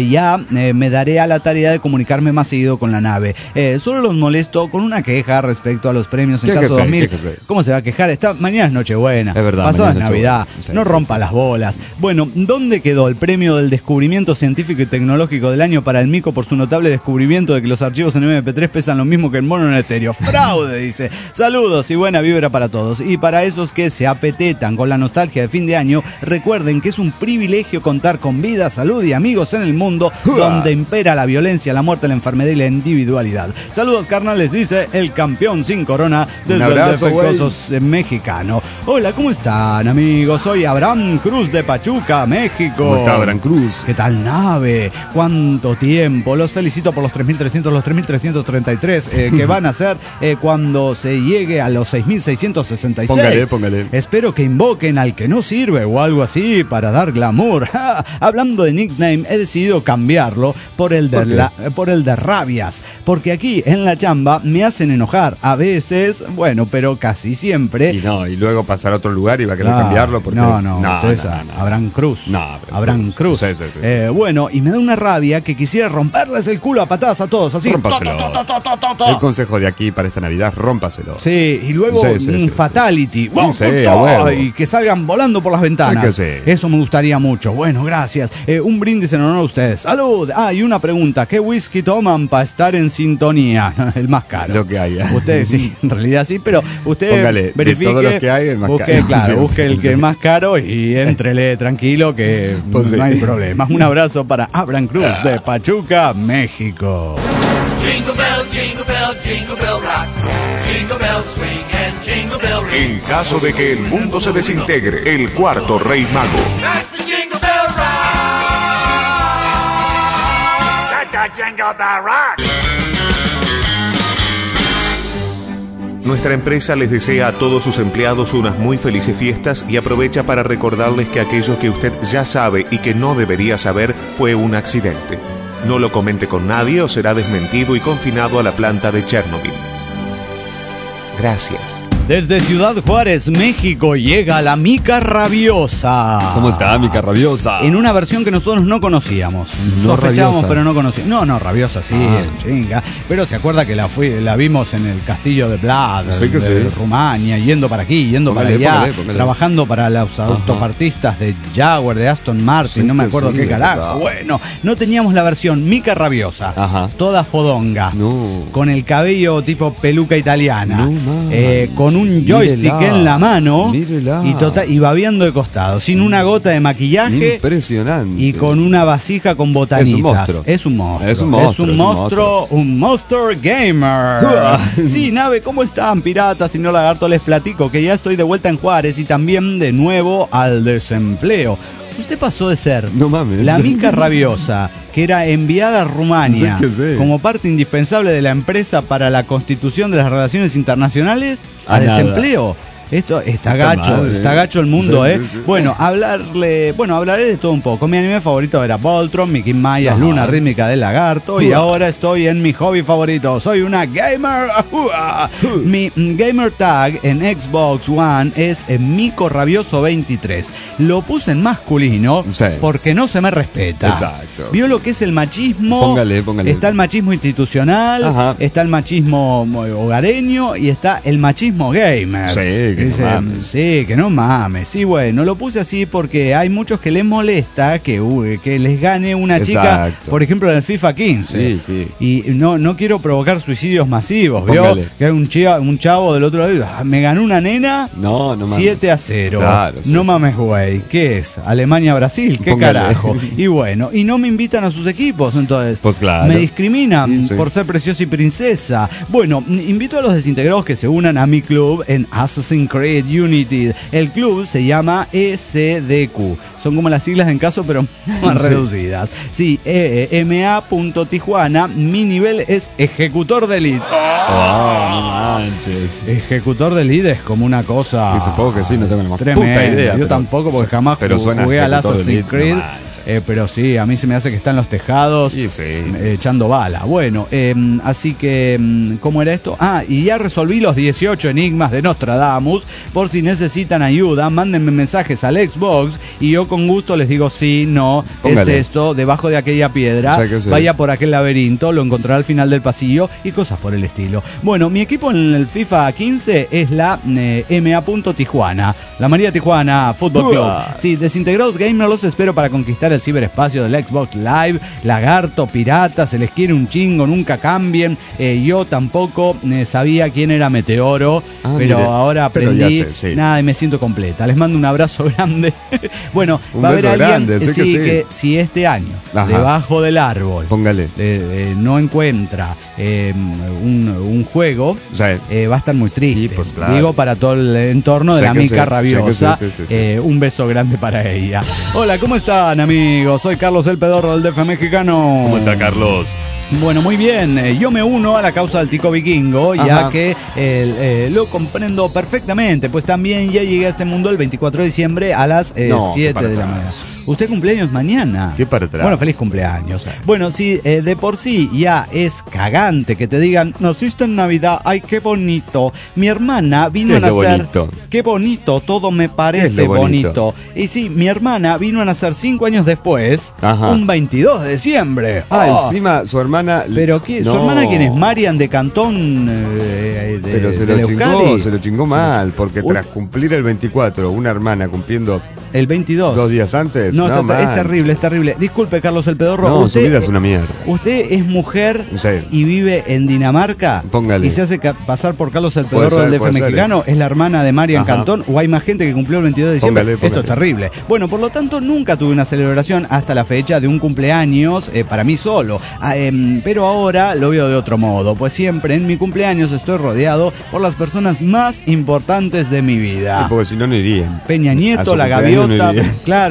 me daré a la tarea de comunicarme más seguido con la nave. Solo los molesto con una queja respecto a los premios en caso 2000. ¿Cómo se va a quejar? Mañana es Nochebuena. Es verdad. Pasado es Navidad. No rompa las bolas. Bueno, ¿dónde quedó el premio del descubrimiento científico y tecnológico del año para el Mico por su notable descubrimiento de que los archivos en MP3 pesan lo mismo que el mono en estéreo? Fraude, dice. Saludos y buena vibra para todos. Y para esos que se apetetan con la nostalgia de fin de año, recuerden que es un privilegio contar con vida, salud y amigos en el mundo donde impera la violencia, la muerte, la enfermedad y la individualidad. Saludos, carnales, dice el campeón sin corona desde el defectuosos mexicano. Hola, ¿cómo están, amigos? Soy Abraham Cruz de Pachuca, México. ¿Cómo está, Abraham Cruz? ¿Qué tal, nave? ¿Cuánto tiempo? Los felicito por los 3.300, los 3.333 que van a hacer cuando se llegue a los 6.666. Póngale. Espero que invoquen al que no sirve o algo así para dar glamour. Hablando de nickname, he decidido cambiarlo por el de rabias, porque aquí en la chamba me hacen enojar. A veces, bueno, pero casi siempre. Y luego pasar a otro lugar y va a querer cambiarlo. Porque... Abraham Cruz. Abraham Cruz. Sí. Bueno, y me da una rabia que quisiera romperles el culo a patadas a todos, así. Rómpaselo. El consejo de aquí para esta Navidad, rómpaselo. Sí, y luego un fatality. Y que salgan volando por las ventanas. Eso me gustaría mucho. Bueno, gracias. Un brindis en honor a ustedes. ¡Salud! Y una pregunta. ¿Qué whisky toman para estar en sintonía? El más caro. Lo que haya. Ustedes sí, en realidad sí, pero usted póngale, verifique. De todos los que hay, el más caro. Claro, busque el que es más caro y éntrele tranquilo que no hay problema. Un abrazo para Abraham Cruz de Pachuca, México. Jingle bell, jingle bell, jingle bell rock. Jingle bell swing and jingle bell ring. En caso de que el mundo se desintegre, el cuarto rey mago. That's the jingle bell rock. Let the jingle bell rock. Nuestra empresa les desea a todos sus empleados unas muy felices fiestas y aprovecha para recordarles que aquello que usted ya sabe y que no debería saber fue un accidente. No lo comente con nadie o será desmentido y confinado a la planta de Chernobyl. Gracias. Desde Ciudad Juárez, México, llega la Mica Rabiosa. ¿Cómo está, Mica Rabiosa? En una versión que nosotros no conocíamos. No sospechábamos, rabiosa. pero no conocíamos. No, Rabiosa sí, chinga. Pero se acuerda que la vimos en el castillo de Vlad, de Rumania, yendo para aquí, yendo para allá, póngale. trabajando para los autopartistas de Jaguar, de Aston Martin, no me acuerdo qué carajo. Verdad. Bueno, no teníamos la versión Mica Rabiosa, toda fodonga, con el cabello tipo peluca italiana, con un joystick en la mano y babeando de costado, sin una gota de maquillaje. Impresionante. Y con una vasija con botanitas. Es un monstruo. Un monster gamer. Sí, nave, ¿cómo están, piratas y no lagarto? Les platico que ya estoy de vuelta en Juárez y también de nuevo al desempleo. Usted pasó de ser la Mica Rabiosa, que era enviada a Rumania como parte indispensable de la empresa para la constitución de las relaciones internacionales, a desempleo. Esto está gacho el mundo, Sí. Bueno, hablaré de todo un poco. Mi anime favorito era Voltron, Mickey Mayas, Luna Rítmica del Lagarto, y ahora estoy en mi hobby favorito. Soy una gamer. Mi gamer tag en Xbox One es Mico Rabioso 23. Lo puse en masculino porque no se me respeta. Exacto. ¿Vio lo que es el machismo? Póngale. Está el machismo institucional, está el machismo hogareño y está el machismo gamer. Que no mames. Sí, bueno, lo puse así porque hay muchos que les molesta que les gane una chica, por ejemplo, en el FIFA 15. Y no quiero provocar suicidios masivos. ¿Vio? Que hay un chavo del otro lado. Me ganó una nena. No mames. 7-0. Claro, no mames, güey. ¿Qué es? ¿Alemania-Brasil? ¿Qué carajo? Y bueno, y no me invitan a sus equipos, entonces. Pues claro. Me discriminan por ser preciosa y princesa. Bueno, invito a los desintegrados que se unan a mi club en Assassin's Creed Unity. El club se llama ECDQ. Son como las siglas en caso, pero más reducidas. Sí, MA.Tijuana. Mi nivel es ejecutor de elite. No manches. Ejecutor de elite es como una cosa. Y supongo que sí, no tengo la más tremenda. puta idea. Yo tampoco, porque jamás jugué al Assassin's Creed. Pero sí, a mí se me hace que está en los tejados echando bala. Bueno, así que, ¿cómo era esto? Y ya resolví los 18 enigmas de Nostradamus. Por si necesitan ayuda, mándenme mensajes al Xbox y yo con gusto les digo sí, no, Póngale. es esto, debajo de aquella piedra, vaya por aquel laberinto, lo encontrará al final del pasillo y cosas por el estilo. Bueno, mi equipo en el FIFA 15 es la MA.Tijuana, la María Tijuana Fútbol Club. Sí, desintegrados gamer, los espero para conquistar el ciberespacio del Xbox Live. Lagarto, pirata, se les quiere un chingo, nunca cambien. Yo tampoco sabía quién era Meteoro, pero ahora aprendí. Nada, y me siento completa. Les mando un abrazo grande. Bueno, va a haber alguien que si este año, debajo del árbol, no encuentra un juego, va a estar muy triste. Pues claro. Digo, para todo el entorno de la Mica Rabiosa. Un beso grande para ella. Hola, ¿cómo están, amigos? Soy Carlos el Pedorro del DF mexicano. ¿Cómo está, Carlos? Bueno, muy bien. Yo me uno a la causa del tico vikingo, ya que lo comprendo perfectamente, pues también ya llegué a este mundo el 24 de diciembre a las 7 de la mañana. Usted cumpleaños mañana. ¿Qué para atrás? Bueno, feliz cumpleaños. Bueno, sí, de por sí ya es cagante que te digan, naciste en Navidad, ay, qué bonito. Mi hermana vino a nacer. Bonito? Qué bonito, todo me parece bonito. Y sí, mi hermana vino a nacer 5 años después, un 22 de diciembre. Encima su hermana. ¿Pero qué? ¿Su hermana quién es? Marian de Cantón. Pero se lo chingó mal, porque tras cumplir el 24, una hermana cumpliendo el 22 2 días antes. No, es terrible, es terrible. Disculpe, Carlos el Pedorro. No, su vida es una mierda. ¿Usted es mujer y vive en Dinamarca? Póngale. ¿Y se hace pasar por Carlos el Pedorro del DF mexicano? ¿Es la hermana de Marian Cantón? ¿O hay más gente que cumplió el 22 de diciembre? Póngale. Esto es terrible. Bueno, por lo tanto, nunca tuve una celebración hasta la fecha de un cumpleaños para mí solo. Pero ahora lo veo de otro modo, pues siempre en mi cumpleaños estoy rodeado por las personas más importantes de mi vida. Porque si no, no irían. Peña Nieto, la gaviota. Claro,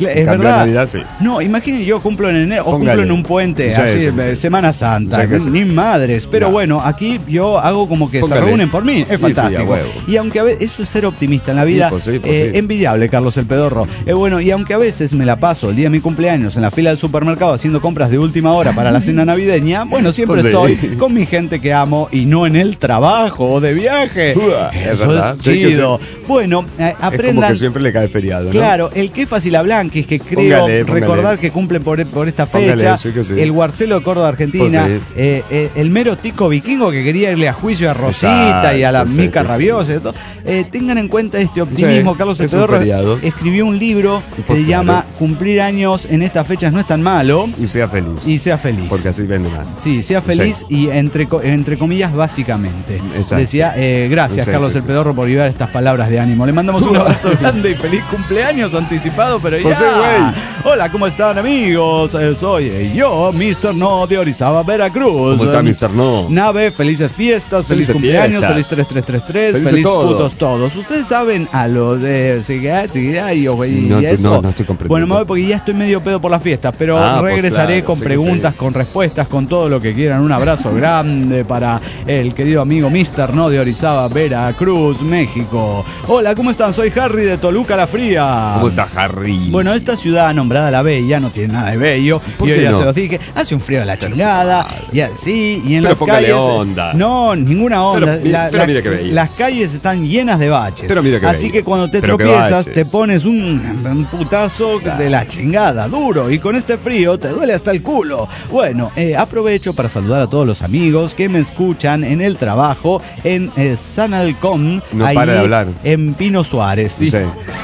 Es verdad. Navidad, sí. No, imaginen, yo cumplo en enero o cumplo en un puente, así, Semana Santa, ni madres. Pero bueno, aquí yo hago como que se reúnen por mí. Es fantástico. Y aunque a veces, eso es ser optimista en la vida, envidiable, Carlos el Pedorro. Bueno, y aunque a veces me la paso el día de mi cumpleaños en la fila del supermercado haciendo compras de última hora para la cena navideña, bueno, siempre estoy con mi gente que amo y no en el trabajo o de viaje. Eso es chido. Bueno, aprendan. Es como que siempre le cae feriado, ¿no? Claro, el Kefas y la Blanquis, que creo recordar que cumplen por esta fecha. El Guarcelo de Córdoba, Argentina. El mero Tico Vikingo, que quería irle a juicio a Rosita y a la Mica Rabiosa. Tengan en cuenta este optimismo. Carlos el Pedorro escribió un libro que se llama Cumplir años en estas fechas no es tan malo. Y sea feliz. Y sea feliz. Porque así vende más. Sí, sea feliz y entre comillas, básicamente. Exacto. Decía, gracias Carlos el Pedorro por llevar estas palabras de ánimo. Le mandamos un abrazo grande y feliz cumpleaños anticipado, pero ya. Hola, ¿cómo están, amigos? Soy yo, Mr. No de Orizaba, Veracruz. ¿Cómo está, Mr. No? Nave, felices fiestas, feliz cumpleaños, feliz 3333, feliz putos todos. Ustedes saben a los de no estoy comprendiendo. Bueno, me voy porque ya estoy medio pedo por las fiestas, pero regresaré con preguntas, con respuestas, con todo lo que quieran. Un abrazo grande para el querido amigo Mr. No de Orizaba, Veracruz, México. Hola, ¿cómo están? Soy Harry de Toluca la Fría. ¿Cómo está, Harry? Bueno, esta ciudad nombrada La Bella no tiene nada de bello. Y hoy ya se los dije, hace un frío de la chingada. Y así, y en las calles. Onda. No, ninguna onda. Pero mira qué bello. Las calles están llenas de baches. Pero mira qué así bello. Que cuando te tropiezas, te pones un putazo de la chingada, duro. Y con este frío te duele hasta el culo. Bueno, aprovecho para saludar a todos los amigos que me escuchan en el trabajo en San Halcón. No para de hablar. En Pino Suárez. ¿Sí?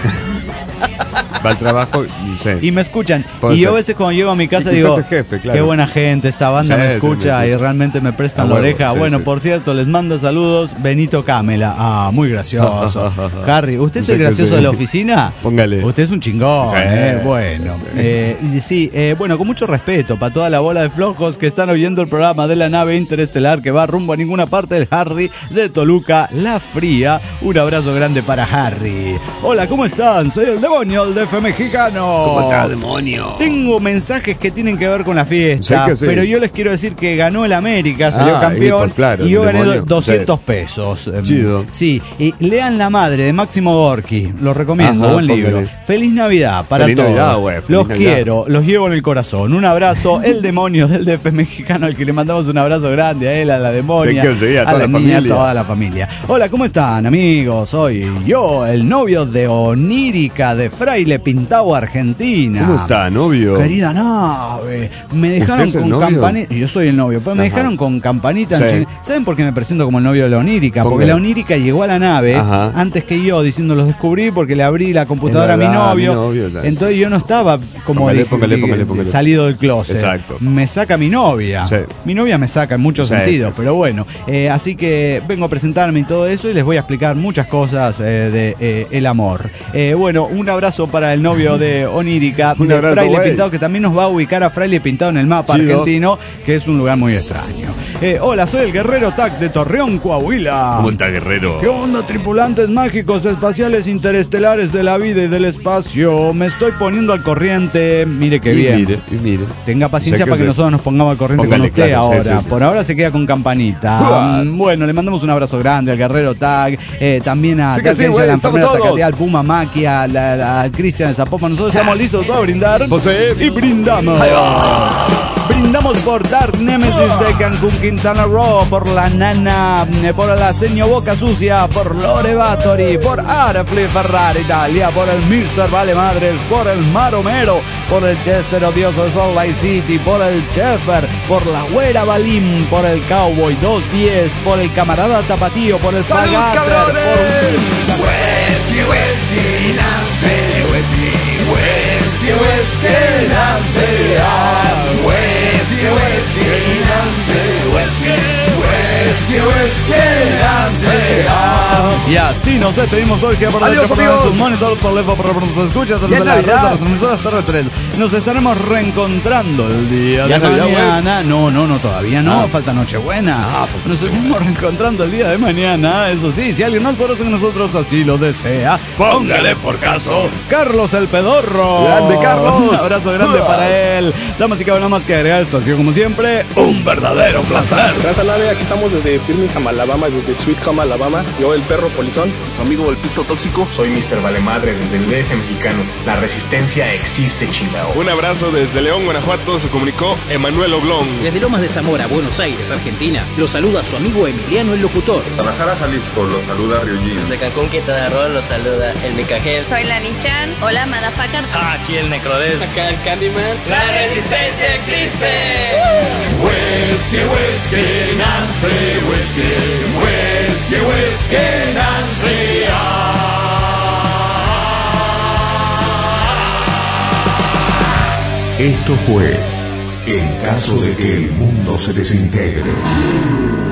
Va al trabajo y me escuchan. Y yo a veces cuando llego a mi casa digo, jefe, claro. Qué buena gente, esta banda me escucha y realmente me prestan la oreja. Bueno, por cierto, les mando saludos Benito Camela. Muy gracioso. Harry, ¿usted es el gracioso de la oficina? Póngale. Usted es un chingón. Bueno, bueno, con mucho respeto para toda la bola de flojos que están oyendo el programa de la nave interestelar que va rumbo a ninguna parte del Harry de Toluca la Fría. Un abrazo grande para Harry. Hola, ¿cómo están? Soy el demonio, el DF mexicano. ¿Cómo está, demonio? Tengo mensajes que tienen que ver con la fiesta, pero yo les quiero decir que ganó el América, salió campeón, pues claro, y yo gané 200 pesos. Chido. Sí, y lean La Madre de Máximo Gorki, lo recomiendo, buen libro. Feliz Navidad para todos. Navidad, los quiero, los llevo en el corazón. Un abrazo, el demonio del DF mexicano, al que le mandamos un abrazo grande a él, a la demonia, a la niña, a toda la familia. Hola, ¿cómo están, amigos? Soy yo, el novio de Onírica de Fraile Pintado, Argentina. ¿Cómo está, novio? Querida nave, me dejaron con campanita. Yo soy el novio, pero me dejaron con campanita. ¿Saben por qué me presento como el novio de la Onírica? Porque la Onírica llegó a la nave antes que yo, diciendo los descubrí porque le abrí la computadora a mi novio. Entonces yo no estaba como salido del closet. Exacto. Me saca mi novia. Mi novia me saca en muchos sentidos, pero bueno. Así que vengo a presentarme y todo eso y les voy a explicar muchas cosas de el amor. Bueno, un abrazo para el novio de Onírica, de Fraile Pintado, que también nos va a ubicar a Fraile Pintado en el mapa argentino, que es un lugar muy extraño. Hola, soy el Guerrero TAC de Torreón, Coahuila. ¿Cómo está, Guerrero? ¿Qué onda, tripulantes mágicos espaciales interestelares de la vida y del espacio? Me estoy poniendo al corriente. Mire qué bien. Mire. Tenga paciencia para que nosotros nos pongamos al corriente con usted ahora. Por ahora se queda con campanita. Bueno, le mandamos un abrazo grande al Guerrero TAC, también a la enfermera Tacatía, al Puma Maki, a Cristian Zapopan. Nosotros estamos listos para brindar y brindamos. Brindamos por Dark Nemesis de Cancún, Quintana Roo, por la Nana, por la Seño Boca Sucia, por Lore Bathory, por Arafli Ferrari Italia, por el Mr. Vale Madres, por el Maromero, por el Chester Odioso de Salt Lake City, por el Chefer, por la Güera Balim, por el Cowboy 210, por el Camarada Tapatío, por el Fagater, por Whisky, whisky, Nancy, whisky, whisky, whisky, Nancy, whisky, whisky, Nancy, whisky, whisky, whisky, Nancy, Y así nos despedimos por el que por Adiós, amigos. sus monitores, por lejos, por pronto escuchas, Ya es la red de Navidad. las transmisoras terrestres. Nos estaremos reencontrando el día Ya de es Navidad, mañana. No, todavía no, Ah. falta Nochebuena. Falta Nos estaremos reencontrando el día de mañana. Eso sí, si alguien más poderoso que nosotros así lo desea, Póngale por caso. Carlos el Pedorro. Grande, Carlos. Un abrazo grande para él. Damas y caballeros, nada más que agregar, esto ha sido como siempre un verdadero placer. Raza Nave, aquí estamos desde Birmingham, Alabama, desde Sweet Home, Alabama. Yo, el perro polizón. Su amigo el pisto tóxico. Soy Mr. Valemadre desde el DF mexicano. La resistencia existe, chingao. Un abrazo desde León, Guanajuato. Se comunicó Emanuel Oblón. Desde Lomas de Zamora, Buenos Aires, Argentina, lo saluda su amigo Emiliano el Locutor. Guadalajara, Jalisco, los saluda Ryujin. Desde Cancún, Quintana Roo, los saluda el Micajel. Soy Lani Chan. Hola, Madafacar. Aquí el Necrodes. Acá el Candyman. ¡La resistencia existe! Whiskey, whiskey, Nancy, whiskey, whiskey, whiskey, Nancy. Esto fue En caso de que el mundo se desintegre.